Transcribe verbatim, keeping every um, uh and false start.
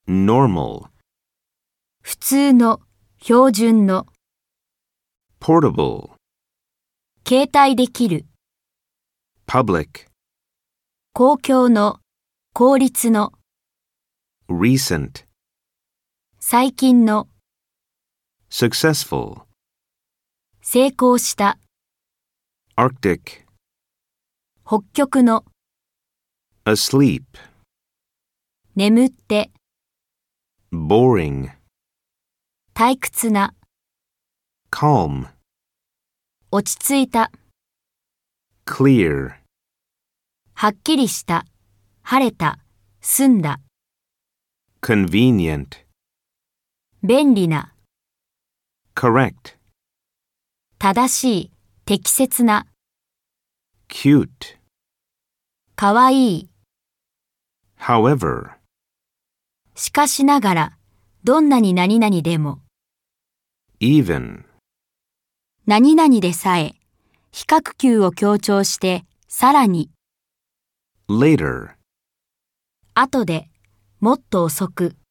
normal, 普通の、標準の、 portable, 携帯できる、 public, 公共の、公立の、 recent, 最近の、 successful, 成功した、 Arctic, 北極の、 asleep, 眠って、 boring, 退屈な、 calm, 落ち着いた、 clear, はっきりした、晴れた、澄んだ、 convenient, 便利な、 correct, 正しい、適切な、 cute, かわいい、 however, しかしながら、どんなに何々でも、 even, 何々でさえ、比較級を強調して、さらに、 later. 後で、もっと遅く。